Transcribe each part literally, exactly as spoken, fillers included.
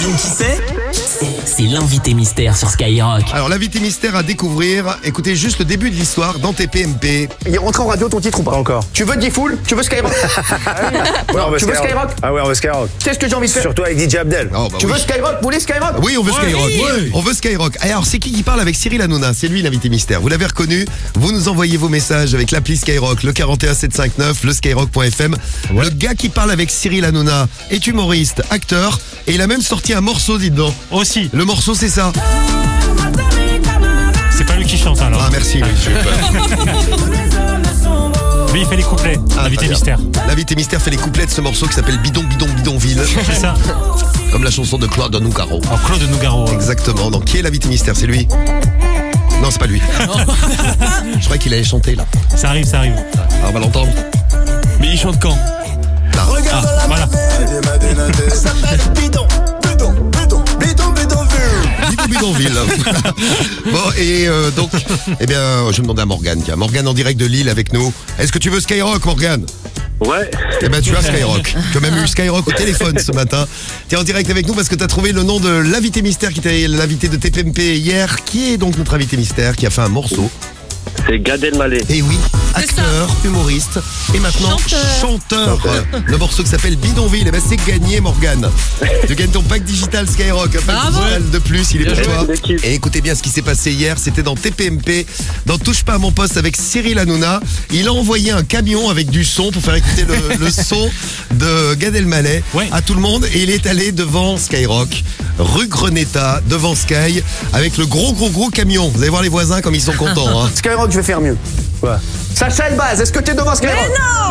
devine qui c'est? C'est l'invité mystère sur Skyrock. Alors l'invité mystère à découvrir, écoutez juste le début de l'histoire dans T P M P. Il est rentré en radio ton titre ou pas? Pas encore. Tu veux Diffoul? Tu veux Skyrock? Ouais, on veut Tu veux Skyrock? Ah ouais, on veut Skyrock. Tu sais ce que j'ai envie de faire? Surtout avec D J Abdel. Oh, bah Tu oui. veux Skyrock? Vous voulez Skyrock? Oui, on veut Skyrock. oui. Ouais. On veut Skyrock. Et alors, c'est qui qui parle avec Cyril Hanouna? C'est lui l'invité mystère. Vous l'avez reconnu? Vous nous envoyez vos messages avec l'appli Skyrock, le quarante et un sept cent cinquante-neuf, le skyrock point f m. Le gars qui parle avec Cyril Hanouna est humoriste, acteur, et il a même sorti un morceau, dites donc. Aussi. Le morceau, c'est ça. C'est pas lui qui chante alors. Ah, merci, oui, j'ai eu peur. Lui il fait les couplets. Ah, L'invité très bien. mystère. L'invité mystère fait les couplets de ce morceau qui s'appelle Bidon, Bidon, Bidonville. C'est ça. Comme la chanson de Claude Nougaro. En Claude Nougaro. Exactement. Donc, qui est l'invité mystère? C'est lui? Non, c'est pas lui. Je crois qu'il allait chanter, là. Ça arrive, ça arrive. Alors, on va l'entendre. Mais il chante quand? Là. Ah, voilà. Bidon, Bidonville. Bon, et euh, donc, eh bien, je vais demander à Morgane. Tiens, Morgane en direct de Lille avec nous. Est-ce que tu veux Skyrock, Morgane? Ouais. Eh ben, tu as Skyrock. Tu as même eu Skyrock au téléphone ce matin. Tu es en direct avec nous parce que tu as trouvé le nom de l'invité mystère qui était l'invité de T P M P hier. Qui est donc notre invité mystère qui a fait un morceau? C'est Gad Elmaleh. Et oui, acteur, humoriste et maintenant chanteur. Le morceau qui s'appelle Bidonville. Et ben c'est gagné, Morgane. Tu gagnes ton pack digital Skyrock. Un pack digital de plus, il est pour toi. Et écoutez bien ce qui s'est passé hier. C'était dans T P M P, dans Touche pas à mon poste avec Cyril Hanouna. Il a envoyé un camion avec du son pour faire écouter le, le son de Gad Elmaleh Ouais. à tout le monde. Et il est allé devant Skyrock, rue Greneta, devant Sky, avec le gros gros gros camion. Vous allez voir les voisins comme ils sont contents. Hein. Skyrock, je vais faire mieux. Quoi? Sacha et Baz, est-ce que t'es devant Skyrock?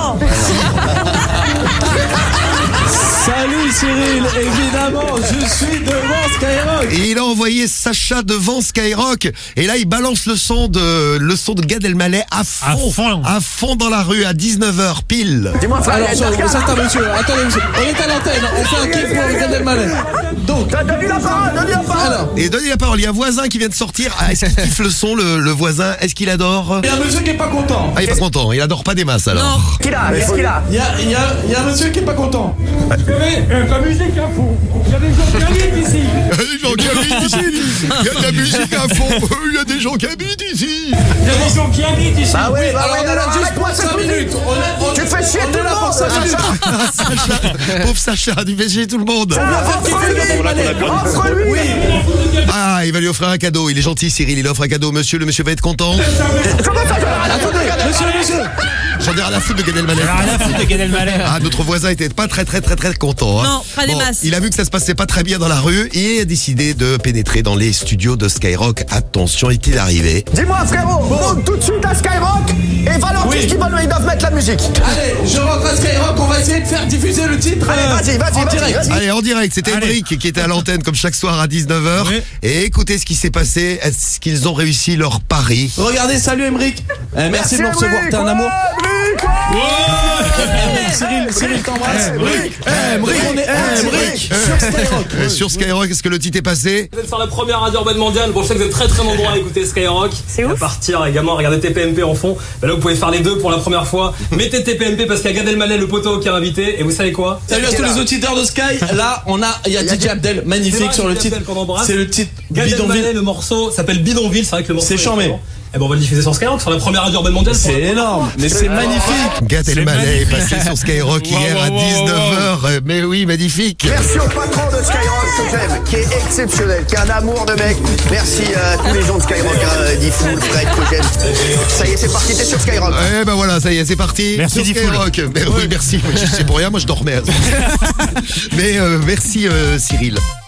Salut Cyril, évidemment, je suis devant Skyrock. Et il a envoyé Sacha devant Skyrock. Et là, il balance le son de, le son de Gad Elmaleh à fond. À fond. À fond dans la rue, à dix-neuf heures pile. Dis-moi, frère, Alors, il y a ça, une ça, attends, monsieur, attendez, monsieur. On est à l'antenne, on fait un kiff pour Gad Elmaleh. Donc, Donne-lui la parole, donne-lui la parole. alors, Et donnez la parole. Il y a un voisin qui vient de sortir. Ah, est-ce qu'il kiffe le son, le, le voisin? Est-ce qu'il adore? il y a un monsieur qui est pas content. Ah, il est pas content. Il adore pas des masses alors. Qu'est-ce qu'il a? Qu'est-ce qu'il a? Il y a, il y a, il y a un monsieur qui est pas content. La musique à fond. Il y a des gens qui habitent ici. Il y a des gens qui habitent ici. Il y a de la musique à fond. Il y a des gens qui habitent ici. Il y a des gens qui habitent ici. Ah oui, bah Alors, oui, on est là alors juste arrête-moi pour cette cinq musique. minutes. On est- on- Tu fais chier on tout est le là monde, pour cinq minutes. Sacha, pauvre Sacha, tu fais chier tout le monde. Offre-lui, offre-lui. Oui. Ah, il va lui offrir un cadeau. Il est gentil, Cyril. Il offre un cadeau au monsieur. Le monsieur va être content. Attendez, monsieur, monsieur. J'en ai rien à foutre de Gad Elmaleh. Rien à foutre de Gad Elmaleh. Ah, notre voisin était pas très très très très content. Hein. Non, pas des masses. Il a vu que ça se passait pas très bien dans la rue et a décidé de pénétrer dans les studios de Skyrock. Attention, est-il arrivé? Dis-moi, frérot, monte tout de suite à Skyrock et Valentine Oui. qui veulent, ils doivent mettre la musique. Allez, je rentre à Skyrock, on va essayer de faire diffuser le titre. Allez, euh, vas-y, vas-y, en vas-y, direct. vas-y. Allez, en direct, c'était Allez. Emric qui était à l'antenne comme chaque soir à dix-neuf heures. Oui. Et écoutez ce qui s'est passé. Est-ce qu'ils ont réussi leur pari? Regardez, salut Emric. Euh, merci, de me recevoir, Emric, t'es un amour. Emric, ouais. Cyril, Cyril t'embrasse. Emric, Emric, on est Emric. Emric sur Skyrock. Euh, Sur Skyrock, est-ce que le titre est passé? Vous êtes sur la première radio urbaine mondiale. Bon, je sais que vous êtes très très nombreux à écouter Skyrock. C'est Et ouf. à partir également à regarder T P M P en fond. Ben là, vous pouvez faire les deux pour la première fois. Mettez T P M P parce qu'il y a Gad Elmaleh, le poteau qui est invité. Et vous savez quoi? Salut à tous les auditeurs de Sky. Là, on a, il y a D J Abdel, C'est magnifique vrai, sur le D J titre. Abdel qu'on embrasse. C'est le titre Gad Elmaleh, Bidonville. le morceau s'appelle Bidonville. C'est vrai que le morceau. C'est est charmé. excellent. Eh ben, on va le diffuser sur Skyrock, sur la première radio urbaine mondiale. C'est énorme, mais c'est magnifique. Gad Elmaleh est magnifique. passé sur Skyrock Wow, hier wow, à wow, dix-neuf heures. Mais oui, magnifique. Merci au patron de Skyrock que j'aime, qui est exceptionnel, qui est un amour de mec. Merci à tous les gens de Skyrock, hein, Diffoul, Fred, que j'aime. Ça y est, c'est parti, t'es sur Skyrock. Eh ben voilà, ça y est, c'est parti. Merci, sur Diffoul. Skyrock. Mais oui, merci. C'est pour rien, moi je dormais. Mais euh, merci euh, Cyril.